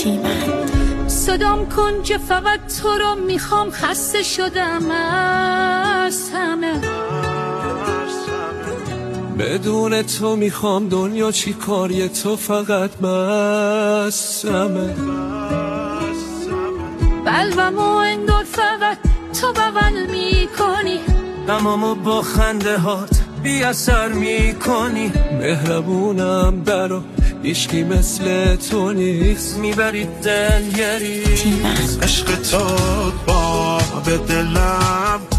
صدام کن که فقط تو رو میخوام، خسته شدم از همه. بدون تو میخوام دنیا چی کاری تو فقط مستمه. قلبمو انگار فقط تو بغل میکنی، غمامو با خنده هات بی اثر میکنی. مهربونم برا هیچکی مثل تو نیست، میبری دلگری. عشق تو با به دلم